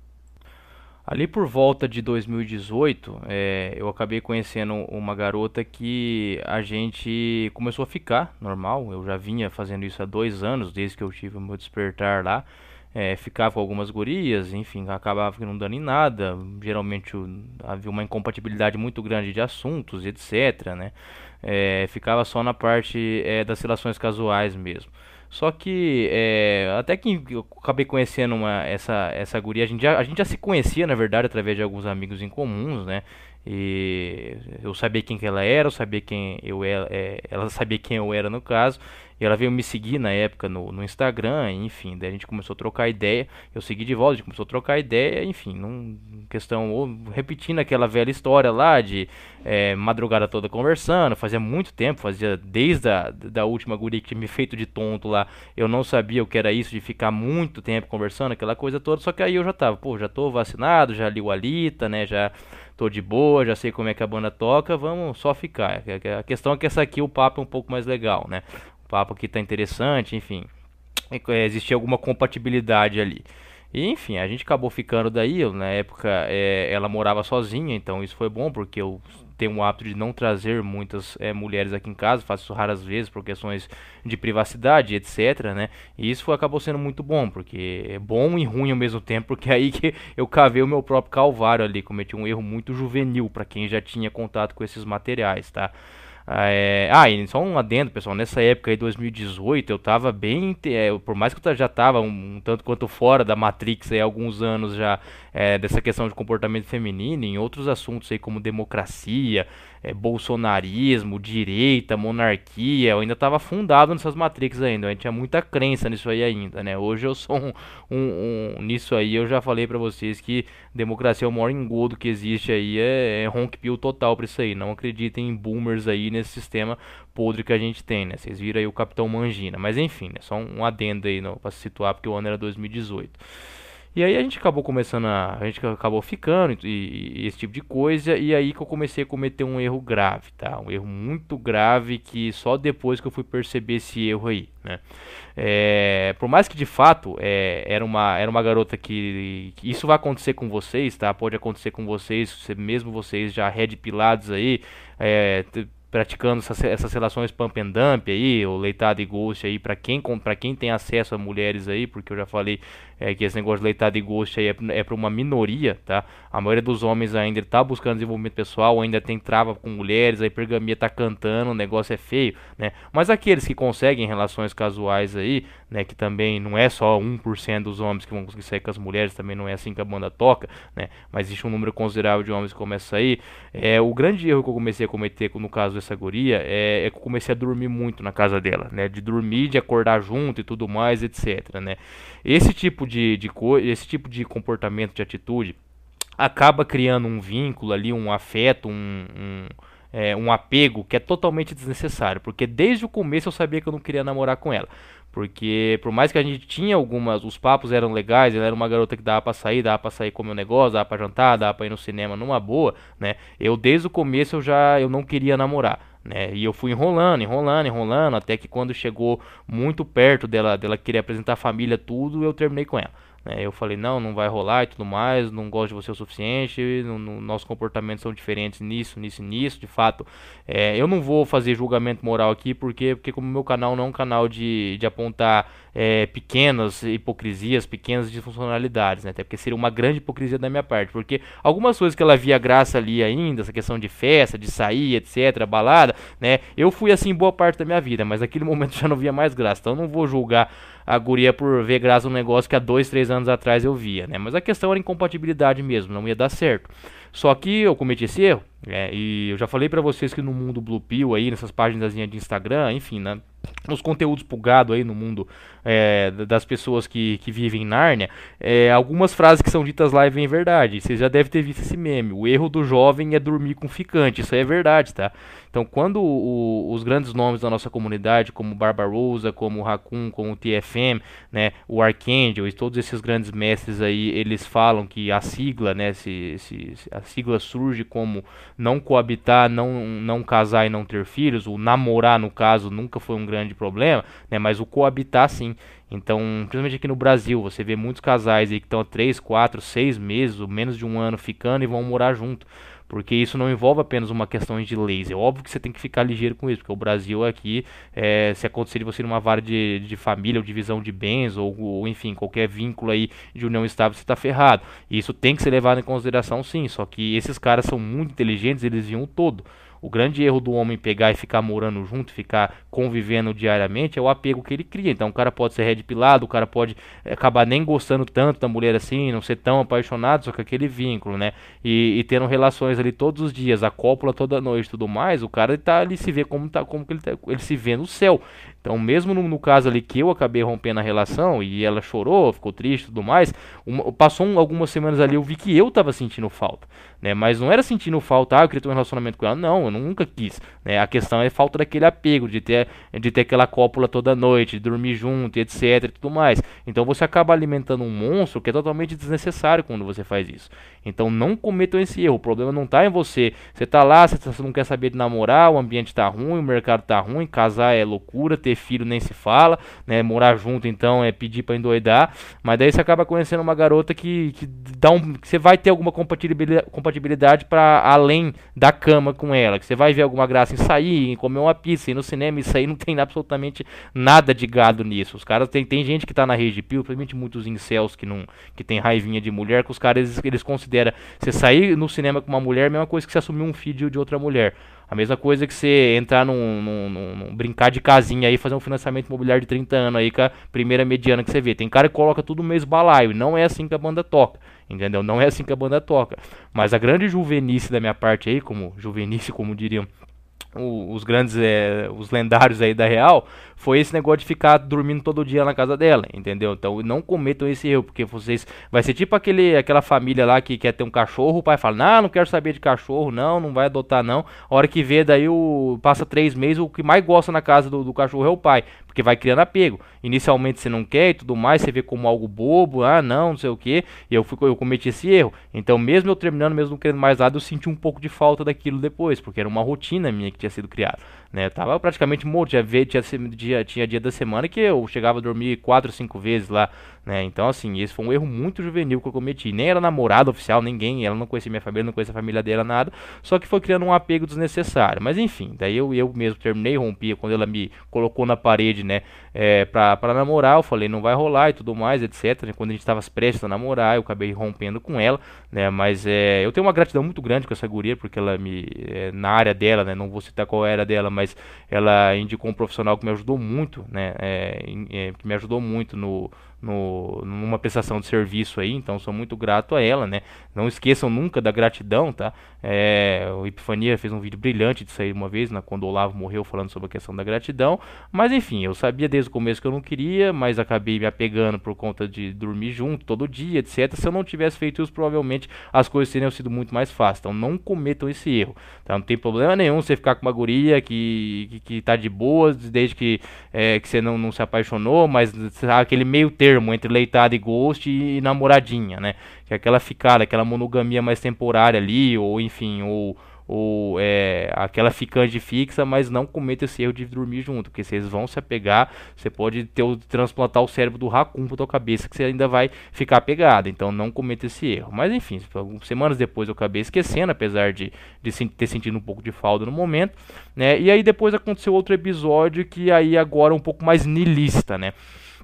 Ali por volta de dois mil e dezoito, é, eu acabei conhecendo uma garota que a gente começou a ficar normal. Eu já vinha fazendo isso há dois anos, desde que eu tive o meu despertar lá. É, ficava com algumas gurias, enfim, acabava não dando em nada. Geralmente o, havia uma incompatibilidade muito grande de assuntos, etc, né? É, ficava só na parte é, das relações casuais mesmo. Só que é, até que eu acabei conhecendo uma, essa, essa guria, a gente, já, a gente já se conhecia na verdade através de alguns amigos em comuns, né? E eu sabia quem que ela era, eu sabia quem eu era, é, ela sabia quem eu era no caso. E ela veio me seguir na época no, no Instagram, enfim, daí a gente começou a trocar ideia, eu segui de volta, a gente começou a trocar ideia, enfim, num questão, ou, repetindo aquela velha história lá de é, madrugada toda conversando, fazia muito tempo, fazia desde a da última guria que tinha me feito de tonto lá, eu não sabia o que era isso de ficar muito tempo conversando, aquela coisa toda, só que aí eu já tava, pô, já tô vacinado, já li o Alita, né, já tô de boa, já sei como é que a banda toca, vamos só ficar. A questão é que essa aqui o papo é um pouco mais legal, né? O papo aqui tá interessante, enfim. Existia alguma compatibilidade ali. E, enfim, a gente acabou ficando daí, eu, na época é, ela morava sozinha, então isso foi bom, porque eu tenho o hábito de não trazer muitas é, mulheres aqui em casa, faço isso raras vezes por questões de privacidade, etc, né, e isso foi, acabou sendo muito bom, porque é bom e ruim ao mesmo tempo, porque é aí que eu cavei o meu próprio calvário ali, cometi um erro muito juvenil para quem já tinha contato com esses materiais, tá. É, ah, e só um adendo, pessoal, nessa época aí, dois mil e dezoito, eu tava bem, é, por mais que eu já tava um, um tanto quanto fora da Matrix aí, há alguns anos já, é, dessa questão de comportamento feminino, em outros assuntos aí como democracia, é, bolsonarismo, direita, monarquia, eu ainda tava fundado nessas Matrix ainda, eu tinha muita crença nisso aí ainda, né? Hoje eu sou um, um, um nisso aí, eu já falei pra vocês que democracia é o maior engodo que existe aí, é, é ronk pill total pra isso aí, não acreditem em boomers aí nesse sistema podre que a gente tem, né? Vocês viram aí o Capitão Mangina, mas enfim, né? Só um, um adendo aí não, pra se situar, porque o ano era dois mil e dezoito. E aí a gente acabou começando a. A gente acabou ficando e, e esse tipo de coisa. E aí que eu comecei a cometer um erro grave, tá? Um erro muito grave que só depois que eu fui perceber esse erro aí, né? É, por mais que de fato é, era, uma, era uma garota que, que. Isso vai acontecer com vocês, tá? Pode acontecer com vocês, mesmo vocês já red pilados aí. É, praticando essas, essas relações pump and dump aí, ou leitado e ghost aí, pra quem, pra quem tem acesso a mulheres aí, porque eu já falei é, que esse negócio de leitado e ghost aí é, é pra uma minoria, tá? A maioria dos homens ainda tá buscando desenvolvimento pessoal, ainda tem trava com mulheres, a hipergamia tá cantando, o negócio é feio, né? Mas aqueles que conseguem relações casuais aí, né, que também não é só um por cento dos homens que vão conseguir sair com as mulheres, também não é assim que a banda toca, né? Mas existe um número considerável de homens que começam a sair. É, o grande erro que eu comecei a cometer no caso dessa guria é, é que eu comecei a dormir muito na casa dela, né? De dormir, de acordar junto e tudo mais, etc, né? Esse tipo de, de coisa, esse tipo de comportamento, de atitude, acaba criando um vínculo ali, um afeto, um, um, é, um apego que é totalmente desnecessário, porque desde o começo eu sabia que eu não queria namorar com ela. Porque por mais que a gente tinha algumas, os papos eram legais, ela era uma garota que dava pra sair, dava pra sair comer um negócio, dava pra jantar, dava pra ir no cinema numa boa, né? Eu desde o começo eu já eu não queria namorar, né? E eu fui enrolando, enrolando, enrolando, até que quando chegou muito perto dela, dela querer apresentar a família, tudo, eu terminei com ela. Né? Eu falei, não, não vai rolar e tudo mais, não gosto de você o suficiente, no, no, nossos comportamentos são diferentes nisso, nisso e nisso, de fato. É, eu não vou fazer julgamento moral aqui, porque, porque como meu canal não é um canal de, de apontar é, pequenas hipocrisias, pequenas disfuncionalidades, né? Até porque seria uma grande hipocrisia da minha parte, porque algumas coisas que ela via graça ali ainda, essa questão de festa, de sair, etc, balada, né? Eu fui assim boa parte da minha vida, mas naquele momento já não via mais graça, então eu não vou julgar a guria por ver graça no negócio que há dois, três anos atrás eu via, né? Mas a questão era incompatibilidade mesmo, não ia dar certo. Só que eu cometi esse erro, né? E eu já falei pra vocês que no mundo Blue Pill aí, nessas páginas de Instagram, enfim, né? Nos conteúdos plugados aí no mundo é, das pessoas que, que vivem em Nárnia, é, algumas frases que são ditas lá vêm verdade. Vocês já devem ter visto esse meme. O erro do jovem é dormir com ficante. Isso aí é verdade, tá? Então, quando o, os grandes nomes da nossa comunidade, como Barbarossa, como o Raccoon, como o T F M, né, o Archangel e todos esses grandes mestres aí, eles falam que a sigla, né, se, se, a sigla surge como não coabitar, não, não casar e não ter filhos. O namorar, no caso, nunca foi um grande problema, né? Mas o coabitar sim. Então, principalmente aqui no Brasil, você vê muitos casais aí que estão há três, quatro, seis meses, ou menos de um ano ficando e vão morar junto. Porque isso não envolve apenas uma questão de leis. É óbvio que você tem que ficar ligeiro com isso, porque o Brasil aqui, é, se acontecer de você ir numa vara de, de família ou divisão de bens, ou, ou enfim, qualquer vínculo aí de união estável, você está ferrado. E isso tem que ser levado em consideração sim, só que esses caras são muito inteligentes, eles viam o todo. O grande erro do homem pegar e ficar morando junto, ficar convivendo diariamente, é o apego que ele cria. Então o cara pode ser red pilado, o cara pode é, acabar nem gostando tanto da mulher assim, não ser tão apaixonado, só que aquele vínculo, né? E, e tendo relações ali todos os dias, a cópula toda noite e tudo mais, o cara tá ali, se vê como, tá, como que ele, tá, ele se vê no céu. Então mesmo no, no caso ali que eu acabei rompendo a relação e ela chorou, ficou triste e tudo mais, uma, passou um, algumas semanas ali, eu vi que eu tava sentindo falta, né? Mas não era sentindo falta, ah, eu queria ter um relacionamento com ela, não, eu nunca quis, né? A questão é falta daquele apego, de ter, de ter aquela cópula toda noite, de dormir junto, etc e tudo mais. Então você acaba alimentando um monstro que é totalmente desnecessário quando você faz isso. Então não cometam esse erro, o problema não tá em você, você tá lá, você não quer saber de namorar, o ambiente tá ruim, o mercado tá ruim, casar é loucura, ter filho nem se fala, né? Morar junto então é pedir pra endoidar, mas daí você acaba conhecendo uma garota que, que dá um, que você vai ter alguma compatibilidade, compatibilidade para além da cama com ela, que você vai ver alguma graça em sair, em comer uma pizza, ir no cinema, isso aí não tem absolutamente nada de gado nisso. Os caras, tem, tem gente que tá na rede de pio, principalmente muitos incels que não, que tem raivinha de mulher, que os caras, eles, eles consideram você sair no cinema com uma mulher a mesma coisa que você assumir um filho de outra mulher. A mesma coisa que você entrar num, num, num, num brincar de casinha aí, fazer um financiamento imobiliário de trinta anos aí com a primeira mediana que você vê. Tem cara que coloca tudo no mesmo balaio, e não é assim que a banda toca. Entendeu? Não é assim que a banda toca. Mas a grande juvenice da minha parte aí, como juvenice, como diriam o- os grandes, é, os lendários aí da Real, foi esse negócio de ficar dormindo todo dia na casa dela, entendeu? Então não cometam esse erro, porque vocês, vai ser tipo aquele, aquela família lá que quer ter um cachorro, o pai fala, não, não quero saber de cachorro, não, não vai adotar não, a hora que vê daí, o, passa três meses, o que mais gosta na casa do, do cachorro é o pai, porque vai criando apego, inicialmente você não quer e tudo mais, você vê como algo bobo, ah não, não sei o que, e eu, fui, eu cometi esse erro, então mesmo eu terminando, mesmo não querendo mais nada, eu senti um pouco de falta daquilo depois, porque era uma rotina minha que tinha sido criada, né, eu tava praticamente morto, tinha, tinha, tinha, tinha dia da semana que eu chegava a dormir quatro, cinco vezes lá, né, então assim, esse foi um erro muito juvenil que eu cometi, nem era namorado oficial, ninguém, ela não conhecia minha família, não conhecia a família dela, nada, só que foi criando um apego desnecessário, mas enfim, daí eu, eu mesmo terminei, rompi, quando ela me colocou na parede, né, é, pra, pra namorar, eu falei, não vai rolar e tudo mais, etc, quando a gente tava prestes a namorar, eu acabei rompendo com ela, né, mas é, eu tenho uma gratidão muito grande com essa guria, porque ela me, é, na área dela, né, não vou citar qual era dela, mas ela indicou um profissional que me ajudou muito, né, é, é, que me ajudou muito no, no, numa prestação de serviço aí, então sou muito grato a ela, né, não esqueçam nunca da gratidão, tá, é, o Epifania fez um vídeo brilhante disso aí uma vez, né, quando o Olavo morreu, falando sobre a questão da gratidão, mas enfim, eu sabia desde o começo que eu não queria, mas acabei me apegando por conta de dormir junto todo dia, etc, se eu não tivesse feito isso, provavelmente as coisas teriam sido muito mais fáceis, então não cometam esse erro, tá, não tem problema nenhum você ficar com uma guria que, que, que tá de boa, desde que, é, que você não, não se apaixonou, mas sabe, aquele meio termo entre leitada e ghost e, e namoradinha, né? Que é aquela ficada, aquela monogamia mais temporária ali, ou enfim, ou, ou é, aquela ficante fixa, mas não cometa esse erro de dormir junto, porque vocês vão se apegar, você pode ter o, transplantar o cérebro do raccoon pra tua cabeça, que você ainda vai ficar apegado, então não cometa esse erro. Mas enfim, algumas semanas depois eu acabei esquecendo, apesar de, de ter sentido um pouco de falta no momento, né? E aí depois aconteceu outro episódio que aí agora é um pouco mais niilista, né?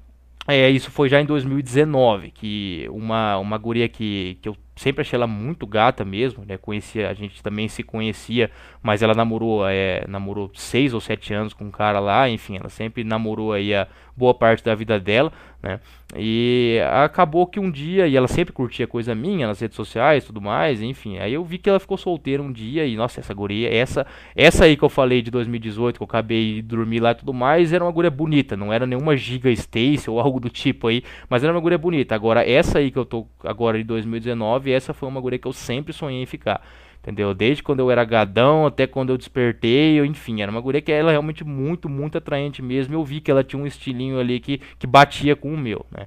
É, isso foi já em dois mil e dezenove, que uma, uma guria que, que eu sempre achei ela muito gata mesmo, né? Conhecia, a gente também se conhecia, mas ela namorou, é, namorou seis ou sete anos com um cara lá, enfim, ela sempre namorou aí a boa parte da vida dela, né? E acabou que um dia, e ela sempre curtia coisa minha nas redes sociais, tudo mais, enfim, aí eu vi que ela ficou solteira um dia e, nossa, essa guria, essa, essa aí que eu falei de dois mil e dezoito, que eu acabei de dormir lá e tudo mais, era uma guria bonita, não era nenhuma Giga Stacy ou algo do tipo aí, mas era uma guria bonita. Agora, essa aí que eu tô agora de dois mil e dezenove, essa foi uma guria que eu sempre sonhei em ficar. Entendeu? Desde quando eu era gadão até quando eu despertei, eu, enfim, era uma guria que ela é realmente muito, muito atraente mesmo. Eu vi que ela tinha um estilinho ali que, que batia com o meu, né?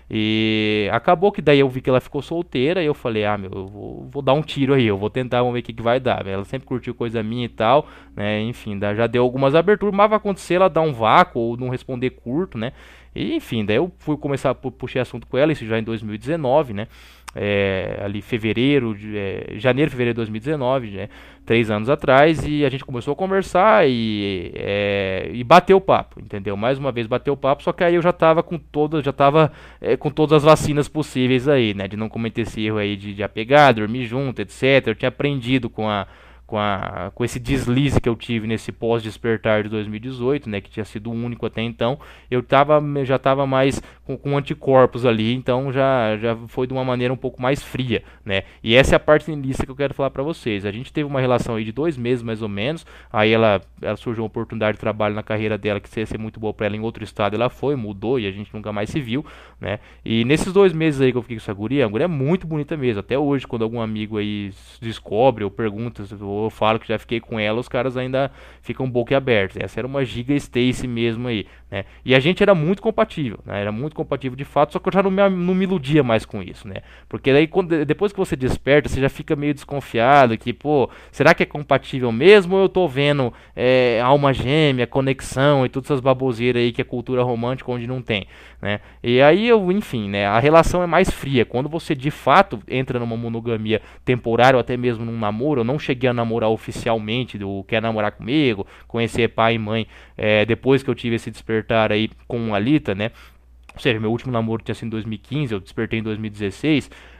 E acabou que daí eu vi que ela ficou solteira e eu falei, ah, meu, eu vou, vou dar um tiro aí, eu vou tentar, vamos ver o que, que vai dar. Ela sempre curtiu coisa minha e tal, né? Enfim, já deu algumas aberturas, mas vai acontecer ela dar um vácuo ou não responder curto, né? E, enfim, daí eu fui começar a puxar assunto com ela, isso já em dois mil e dezenove, né? É, ali fevereiro, de, é, janeiro, fevereiro de dois mil e dezenove, né, três anos atrás, e a gente começou a conversar e, é, e bateu o papo, entendeu? Mais uma vez bateu o papo, só que aí eu já tava com todas, já tava é, com todas as vacinas possíveis aí, né, de não cometer esse erro aí de, de apegar, dormir junto, etc. Eu tinha aprendido com a com, a, com esse deslize que eu tive nesse pós-despertar de dois mil e dezoito, né, que tinha sido o único até então, eu tava, já estava mais com, com anticorpos ali, então já, já foi de uma maneira um pouco mais fria, né, e essa é a parte niilista que eu quero falar para vocês. A gente teve uma relação aí de dois meses mais ou menos, aí ela, ela surgiu uma oportunidade de trabalho na carreira dela que ia ser muito boa para ela em outro estado, ela foi, mudou e a gente nunca mais se viu, né, e nesses dois meses aí que eu fiquei com essa guria, a guria é muito bonita mesmo, até hoje quando algum amigo aí descobre ou pergunta, ou eu falo que já fiquei com ela, os caras ainda ficam boquiabertos. Essa era uma Giga Stacy mesmo aí, né? E a gente era muito compatível, né? Era muito compatível de fato, só que eu já não me, não me iludia mais com isso, né? Porque daí, quando, depois que você desperta, você já fica meio desconfiado, que, pô, será que é compatível mesmo ou eu tô vendo é, alma gêmea, conexão e todas essas baboseiras aí que é cultura romântica onde não tem, né? E aí, eu, enfim, né? A relação é mais fria. Quando você, de fato, entra numa monogamia temporária ou até mesmo num namoro, eu não cheguei a namorar oficialmente, do quer namorar comigo, conhecer pai e mãe, é, depois que eu tive esse despertar aí com a Alita, né? Ou seja, meu último namoro tinha sido em dois mil e quinze, eu despertei em dois mil e dezesseis,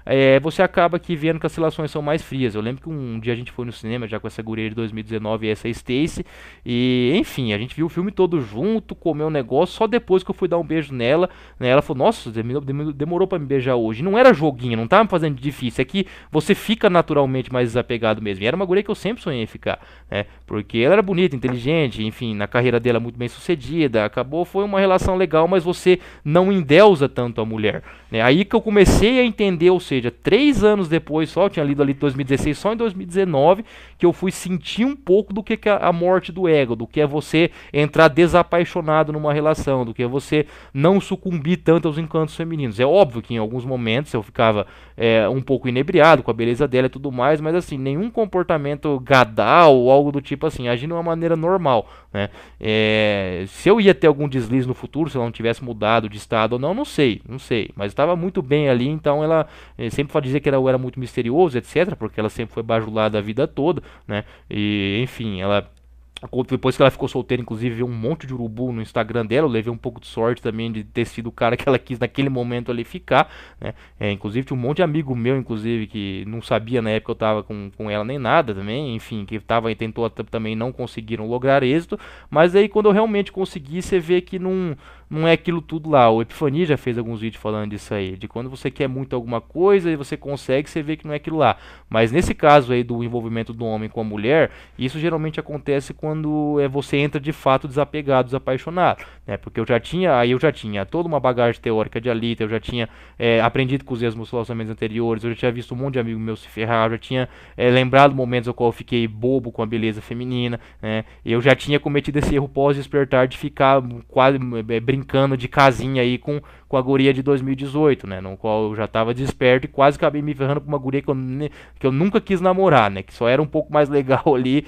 é, você acaba aqui vendo que as relações são mais frias. Eu lembro que um dia a gente foi no cinema já com essa guria de dois mil e dezenove, essa Stacy, e enfim, a gente viu o filme todo junto, comeu um negócio, só depois que eu fui dar um beijo nela, né, ela falou, nossa, demorou pra me beijar hoje. Não era joguinho, não tava me fazendo difícil, é que você fica naturalmente mais desapegado mesmo. E era uma guria que eu sempre sonhei ficar, né, porque ela era bonita, inteligente, enfim, na carreira dela muito bem sucedida, acabou, foi uma relação legal, mas você não endeusa tanto a mulher, né, aí que eu comecei a entender, ou seja, três anos depois só, eu tinha lido ali dois mil e dezesseis, só em dois mil e dezenove, que eu fui sentir um pouco do que é a morte do ego, do que é você entrar desapaixonado numa relação, do que é você não sucumbir tanto aos encantos femininos. É óbvio que em alguns momentos eu ficava é, um pouco inebriado com a beleza dela e tudo mais, mas assim, nenhum comportamento gadal ou algo do tipo assim, agindo de uma maneira normal, né? É, se eu ia ter algum deslize no futuro, se ela não tivesse mudado de estado ou não, não sei, não sei, mas estava muito bem ali, então ela eh, sempre pode dizer que ela era muito misterioso, etc, porque ela sempre foi bajulada a vida toda, né, e enfim, ela depois que ela ficou solteira, inclusive, viu um monte de urubu no Instagram dela. Eu levei um pouco de sorte também de ter sido o cara que ela quis naquele momento ali ficar, né? É, inclusive, tinha um monte de amigo meu, inclusive, que não sabia na época que eu tava com, com ela nem nada também. Enfim, que tava e tentou também, não conseguiram lograr êxito. Mas aí, quando eu realmente consegui, você vê que não, não é aquilo tudo lá. O Epifania já fez alguns vídeos falando disso aí, de quando você quer muito alguma coisa e você consegue, você vê que não é aquilo lá. Mas nesse caso aí do envolvimento do homem com a mulher, isso geralmente acontece quando quando é, você entra de fato desapegado, desapaixonado, né? Porque eu já tinha, aí eu já tinha toda uma bagagem teórica de Alita, eu já tinha é, aprendido com os erros nos relacionamentos anteriores, eu já tinha visto um monte de amigos meus se ferrar, eu já tinha é, lembrado momentos no qual eu fiquei bobo com a beleza feminina, né? Eu já tinha cometido esse erro pós-despertar de ficar quase é, brincando de casinha aí com, com a guria de dois mil e dezoito, né? No qual eu já estava desperto e quase acabei me ferrando com uma guria que eu, que eu nunca quis namorar, né? Que só era um pouco mais legal ali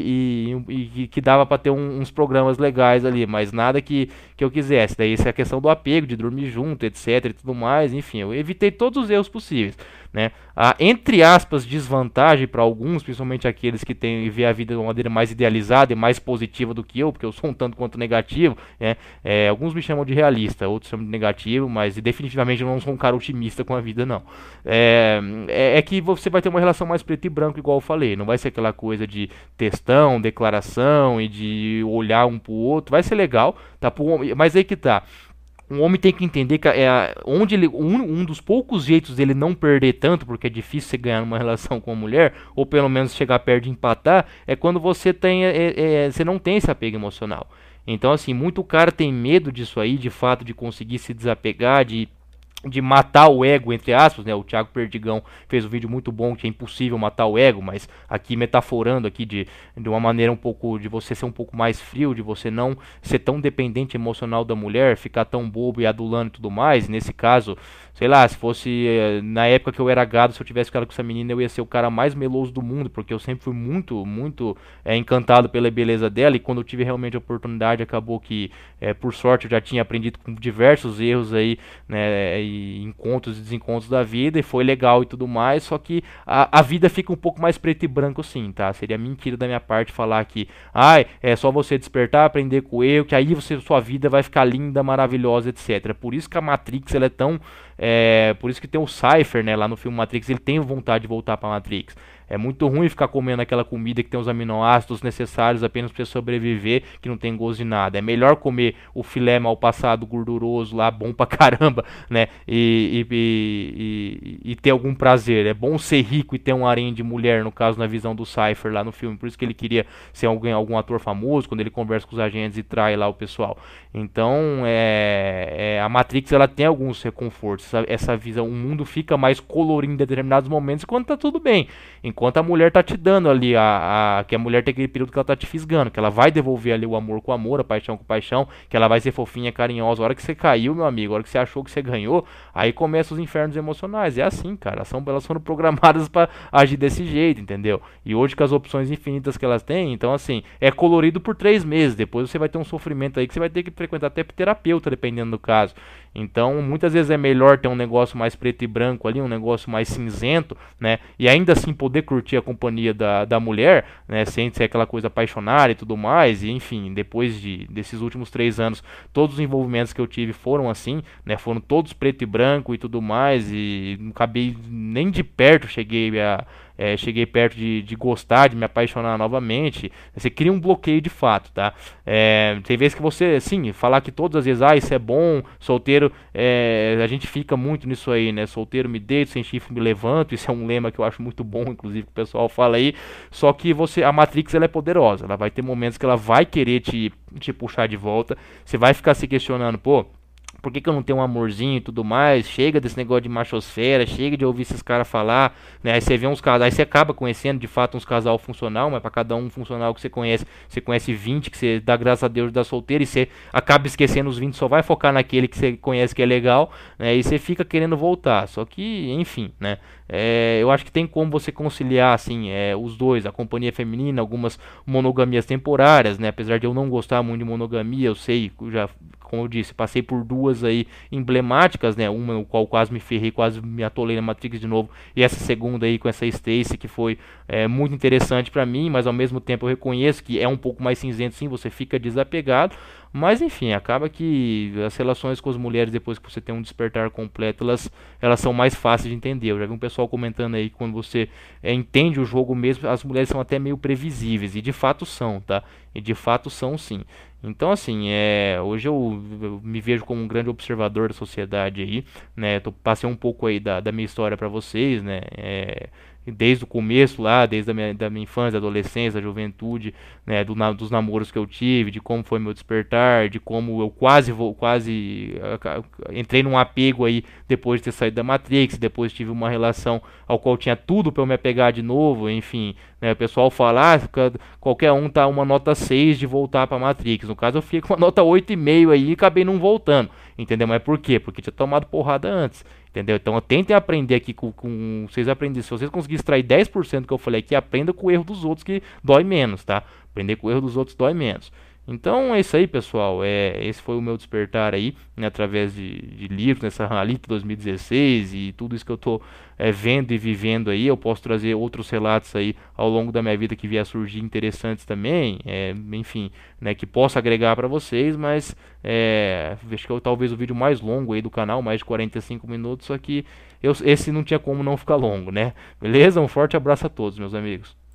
e, e, e que, que dava para ter um, uns programas legais ali, mas nada que, que eu quisesse. Daí essa é a questão do apego, de dormir junto, etc e tudo mais, enfim, eu evitei todos os erros possíveis, né? A, entre aspas, desvantagem para alguns, principalmente aqueles que têm vê a vida de uma maneira mais idealizada e mais positiva do que eu, porque eu sou um tanto quanto negativo, né? É, alguns me chamam de realista, outros chamam de negativo, mas definitivamente eu não sou um cara otimista com a vida, não. É, é, é que você vai ter uma relação mais preto e branco, igual eu falei, não vai ser aquela coisa de textão, declaração e de olhar um pro outro, vai ser legal, tá? Mas aí que tá. Um homem tem que entender que é onde ele, um, um dos poucos jeitos dele não perder tanto, porque é difícil você ganhar numa relação com a mulher, ou pelo menos chegar perto de empatar, é quando você tem, é, é, você não tem esse apego emocional. Então, assim, muito cara tem medo disso aí, de fato, de conseguir se desapegar, de de matar o ego, entre aspas, né? O Thiago Perdigão fez um vídeo muito bom que é impossível matar o ego, mas aqui metaforando aqui de, de uma maneira um pouco, de você ser um pouco mais frio, de você não ser tão dependente emocional da mulher, ficar tão bobo e adulando e tudo mais. Nesse caso, sei lá, se fosse eh, na época que eu era gado, se eu tivesse ficado com essa menina, eu ia ser o cara mais meloso do mundo, porque eu sempre fui muito, muito é, encantado pela beleza dela, e quando eu tive realmente a oportunidade, acabou que, é, por sorte, eu já tinha aprendido com diversos erros aí, né, e encontros e desencontros da vida, e foi legal e tudo mais, só que a, a vida fica um pouco mais preto e branco sim, tá? Seria mentira da minha parte falar que, ai, é só você despertar, aprender com o erro, que aí você, sua vida vai ficar linda, maravilhosa, etcétera. Por isso que a Matrix, ela é tão... É, por isso que tem o Cypher, né, lá no filme Matrix, ele tem vontade de voltar pra Matrix. É muito ruim ficar comendo aquela comida que tem os aminoácidos necessários apenas para sobreviver, que não tem gosto de nada. É melhor comer o filé mal passado, gorduroso lá, bom pra caramba, né? E, e, e, e ter algum prazer. É bom ser rico e ter um harém de mulher, no caso, na visão do Cypher lá no filme. Por isso que ele queria ser alguém, algum ator famoso, quando ele conversa com os agentes e trai lá o pessoal. Então, é, é, a Matrix, ela tem alguns reconfortos. Essa, essa visão, o mundo fica mais colorido em determinados momentos quando tá tudo bem. Enquanto a mulher tá te dando ali, a, a, que a mulher tem aquele período que ela tá te fisgando, que ela vai devolver ali o amor com amor, a paixão com paixão, que ela vai ser fofinha, carinhosa. A hora que você caiu, meu amigo, a hora que você achou que você ganhou, aí começam os infernos emocionais. É assim, cara, elas, são, elas foram programadas para agir desse jeito, entendeu? E hoje com as opções infinitas que elas têm, então assim, é colorido por três meses, depois você vai ter um sofrimento aí que você vai ter que frequentar até terapeuta, dependendo do caso. Então, muitas vezes é melhor ter um negócio mais preto e branco ali, um negócio mais cinzento, né? E ainda assim poder curtir a companhia da, da mulher, né? Sem ser aquela coisa apaixonada e tudo mais. E enfim, depois de, desses últimos três anos, todos os envolvimentos que eu tive foram assim, né? Foram todos preto e branco e tudo mais. E não acabei nem de perto, cheguei a é, cheguei perto de, de gostar, de me apaixonar novamente. Você cria um bloqueio de fato, tá? É, tem vezes que você, sim, falar que todas as vezes, ah, isso é bom, solteiro, é, a gente fica muito nisso aí, né? Solteiro me deito, sem chifre me levanto. Isso é um lema que eu acho muito bom, inclusive, que o pessoal fala aí. Só que você, a Matrix, ela é poderosa. Ela vai ter momentos que ela vai querer te, te puxar de volta. Você vai ficar se questionando, pô, por que, que eu não tenho um amorzinho e tudo mais? Chega desse negócio de machosfera, chega de ouvir esses caras falar, né? Aí você vê uns casais, aí você acaba conhecendo de fato uns casal funcional, mas para cada um funcional que você conhece, você conhece vinte que você dá graças a Deus da solteira e você acaba esquecendo os vinte, só vai focar naquele que você conhece que é legal, né? E você fica querendo voltar. Só que, enfim, né? É, eu acho que tem como você conciliar assim, é, os dois, a companhia feminina, algumas monogamias temporárias, né? Apesar de eu não gostar muito de monogamia, eu sei, eu já, como eu disse, passei por duas aí emblemáticas, né? Uma no qual quase me ferrei, quase me atolei na Matrix de novo, e essa segunda aí com essa Stacy que foi é, muito interessante pra mim, mas ao mesmo tempo eu reconheço que é um pouco mais cinzento, sim, você fica desapegado. Mas enfim, acaba que as relações com as mulheres depois que você tem um despertar completo, elas, elas são mais fáceis de entender. Eu já vi um pessoal comentando aí que quando você é, entende o jogo mesmo, as mulheres são até meio previsíveis, e de fato são, tá? E de fato são sim. Então assim, é, hoje eu, eu me vejo como um grande observador da sociedade aí, né? Tô, passei um pouco aí da, da minha história para vocês, né? É, desde o começo lá, desde a minha, da minha infância, adolescência, juventude, né, do, na, dos namoros que eu tive, de como foi meu despertar, de como eu quase vou, quase uh, entrei num apego aí depois de ter saído da Matrix, depois tive uma relação ao qual tinha tudo para eu me apegar de novo, enfim, né, o pessoal fala, ah, qualquer um tá uma nota seis de voltar para Matrix, no caso eu fiquei com uma nota oito e meio aí e acabei não voltando, entendeu? Mas por quê? Porque tinha tomado porrada antes. Entendeu? Então tentem aprender aqui com, com vocês aprenderem. Se vocês conseguirem extrair dez por cento que eu falei aqui, aprenda com o erro dos outros que dói menos, tá? Aprender com o erro dos outros dói menos. Então é isso aí, pessoal. É, esse foi o meu despertar aí, né, através de, de livros, nessa Ralita dois mil e dezesseis e tudo isso que eu tô é, vendo e vivendo aí. Eu posso trazer outros relatos aí ao longo da minha vida que vier a surgir interessantes também, é, enfim, né, que possa agregar para vocês, mas é, acho que é talvez o vídeo mais longo aí do canal, mais de quarenta e cinco minutos, só que eu, esse não tinha como não ficar longo, né? Beleza? Um forte abraço a todos, meus amigos.